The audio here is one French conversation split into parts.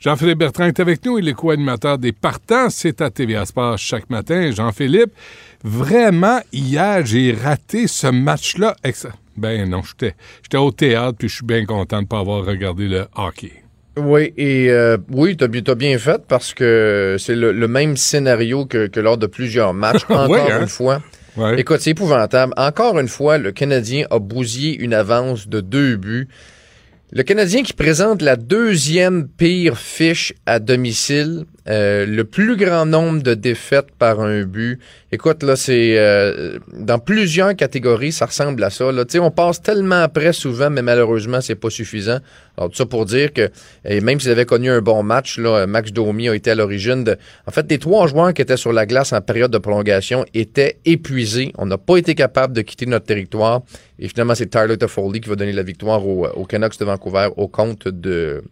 Jean-Philippe Bertrand est avec nous, il est co-animateur des Partants, c'est à TVA Sport chaque matin. Jean-Philippe, vraiment, hier, j'ai raté ce match-là. Ben non, j'étais au théâtre, puis je suis bien content de ne pas avoir regardé le hockey. Oui, et oui, t'as bien fait parce que c'est le même scénario que lors de plusieurs matchs, encore une fois. Ouais. Écoute, c'est épouvantable. Encore une fois, le Canadien a bousillé une avance de 2 buts. Le Canadien qui présente la 2e pire fiche à domicile, le plus grand nombre de défaites par un but. Écoute, là, c'est dans plusieurs catégories, ça ressemble à ça. Là, tu sais, on passe tellement après souvent, mais malheureusement, c'est pas suffisant. Alors tout ça pour dire que même s'ils avaient connu un bon match, là, Max Domi a été à l'origine de. En fait, les 3 joueurs qui étaient sur la glace en période de prolongation étaient épuisés. On n'a pas été capable de quitter notre territoire. Et finalement, c'est Tyler Toffoli qui va donner la victoire aux Canucks de Vancouver au compte de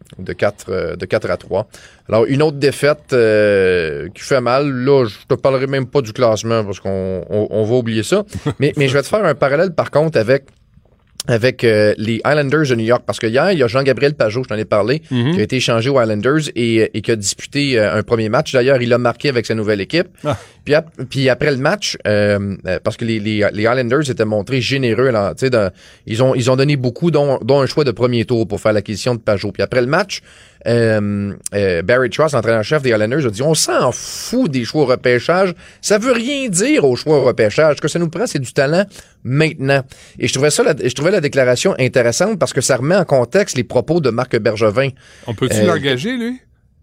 4-3. Alors, une autre défaite qui fait mal. Là, je te parlerai même pas du classement parce qu'on va oublier ça. Mais je vais te faire un parallèle, par contre, avec les Islanders de New York, parce que hier, il y a Jean-Gabriel Pajot, je t'en ai parlé, qui a été échangé aux Islanders et qui a disputé un premier match. D'ailleurs, il a marqué avec sa nouvelle équipe. Puis après le match, parce que les Islanders étaient montrés généreux, alors, ils ont donné beaucoup, dont un choix de premier tour pour faire l'acquisition de Pajot. Puis après le match, Barry Trotz, l'entraîneur-chef des Islanders, a dit « On s'en fout des choix au repêchage. Ça veut rien dire aux choix au repêchage. Ce que ça nous prend, c'est du talent maintenant. » Et je trouvais la déclaration intéressante parce que ça remet en contexte les propos de Marc Bergevin. On peut-tu l'engager, lui?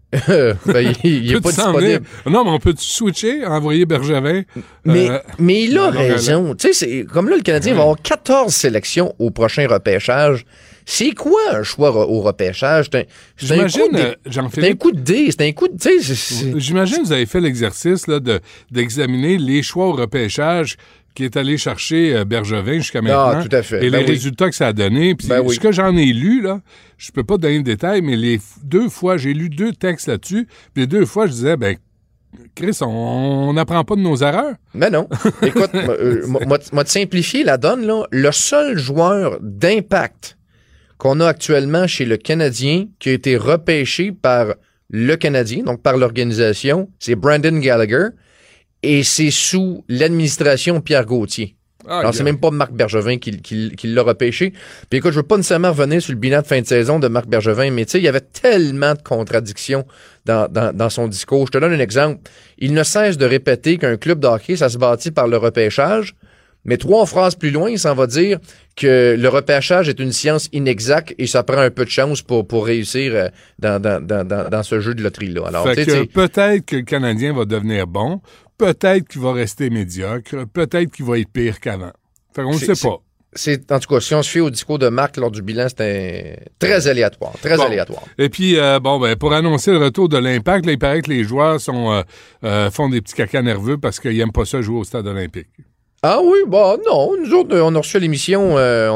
Il est pas disponible. Non, mais on peut switcher, envoyer Bergevin. Mais il a raison. Tu sais, c'est comme là, le Canadien va avoir 14 sélections au prochain repêchage. C'est quoi un choix au repêchage? C'est un coup de dé. C'est un coup de... J'imagine que vous avez fait l'exercice là, d'examiner les choix au repêchage qui est allé chercher Bergevin jusqu'à maintenant. Ah, tout à fait. Et les résultats que ça a donné. Puis ce que j'en ai lu, là, je peux pas donner de détails, mais les 2 fois, j'ai lu 2 textes là-dessus. Puis les 2 fois, je disais, Chris, on n'apprend pas de nos erreurs. Ben non. Écoute, moi te simplifier la donne, là. Le seul joueur d'impact qu'on a actuellement chez le Canadien, qui a été repêché par le Canadien, donc par l'organisation, c'est Brandon Gallagher, et c'est sous l'administration Pierre Gauthier. Alors, c'est même pas Marc Bergevin qui l'a repêché. Puis écoute, je veux pas nécessairement revenir sur le bilan de fin de saison de Marc Bergevin, mais tu sais, il y avait tellement de contradictions dans son discours. Je te donne un exemple. Il ne cesse de répéter qu'un club de hockey, ça se bâtit par le repêchage. Mais 3 phrases plus loin, il s'en va dire que le repêchage est une science inexacte et ça prend un peu de chance pour réussir dans ce jeu de loterie-là. Alors, peut-être que le Canadien va devenir bon, peut-être qu'il va rester médiocre, peut-être qu'il va être pire qu'avant. Fait qu'on ne sait pas. En tout cas, si on se fie au discours de Marc lors du bilan, c'était très aléatoire. Aléatoire. Et puis, pour annoncer le retour de l'Impact, là, il paraît que les joueurs font des petits cacas nerveux parce qu'ils n'aiment pas ça jouer au stade olympique. Ah oui, non, nous autres, on a reçu à l'émission,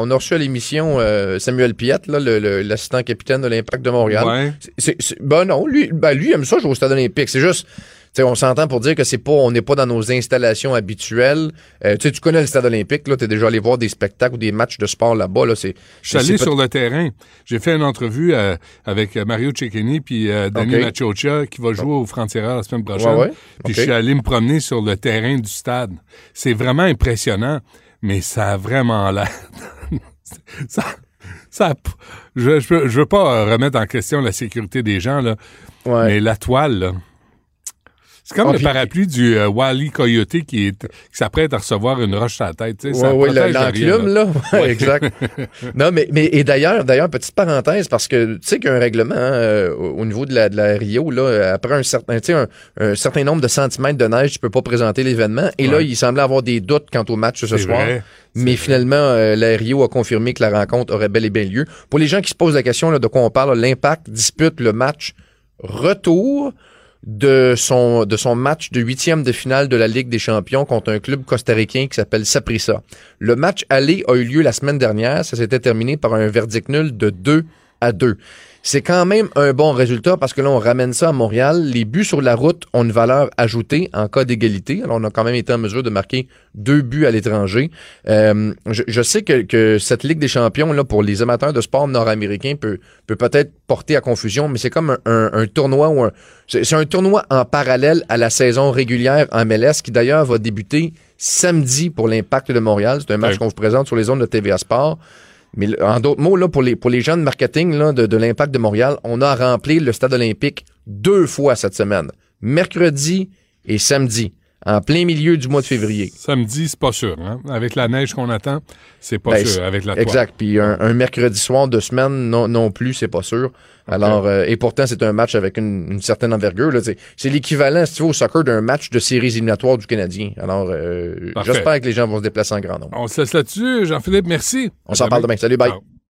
Samuel Piette, là, l'assistant capitaine de l'Impact de Montréal. Ouais. Non, lui aime ça jouer au stade olympique. C'est juste, on s'entend pour dire que on n'est pas dans nos installations habituelles. Tu connais le stade olympique, là, t'es déjà allé voir des spectacles ou des matchs de sport là-bas, là, Je suis allé sur le terrain. J'ai fait une entrevue avec Mario Cecchini puis Danny Machocha qui va jouer au Frontières la semaine prochaine. Ouais. Puis je suis allé me promener sur le terrain du stade. C'est vraiment impressionnant, mais ça a vraiment l'air... Je veux pas remettre en question la sécurité des gens, là, mais la toile, là... C'est comme le parapluie du Wally Coyote qui s'apprête à recevoir une roche sur la tête. Oui, l'enclume, là. Exact. Non, mais d'ailleurs, petite parenthèse, parce que tu sais qu'il y a un règlement au niveau de la Rio, là, après un certain nombre de centimètres de neige, tu peux pas présenter l'événement. Et là, il semblait avoir des doutes quant au match ce soir. Mais finalement, la Rio a confirmé que la rencontre aurait bel et bien lieu. Pour les gens qui se posent la question là, de quoi on parle, l'Impact dispute le match retour de son match de 8e de finale de la Ligue des champions contre un club costaricain qui s'appelle Saprissa. Le match aller a eu lieu la semaine dernière. Ça s'était terminé par un verdict nul de 2-2. c'est quand même un bon résultat parce que là, on ramène ça à Montréal. Les buts sur la route ont une valeur ajoutée en cas d'égalité. Alors, on a quand même été en mesure de marquer 2 buts à l'étranger. Je sais que cette Ligue des champions, là, pour les amateurs de sport nord-américains, peut peut-être porter à confusion, mais c'est comme un tournoi c'est un tournoi en parallèle à la saison régulière en MLS qui d'ailleurs va débuter samedi pour l'Impact de Montréal. C'est un match qu'on vous présente sur les ondes de TVA Sport. Mais en d'autres mots, là, pour les gens de marketing là, de l'Impact de Montréal, on a rempli le stade olympique 2 fois cette semaine. Mercredi et samedi. En plein milieu du mois de février. Samedi, c'est pas sûr. Hein? Avec la neige qu'on attend, c'est pas sûr. Avec la toile. Exact. Puis un mercredi soir de semaine, non plus, c'est pas sûr. Alors, et pourtant, c'est un match avec une certaine envergure. Là, c'est l'équivalent, si tu veux, au soccer d'un match de séries éliminatoires du Canadien. Alors, j'espère que les gens vont se déplacer en grand nombre. On se laisse là-dessus. Jean-Philippe, merci. On s'en parle demain. Salut, bye. Ciao.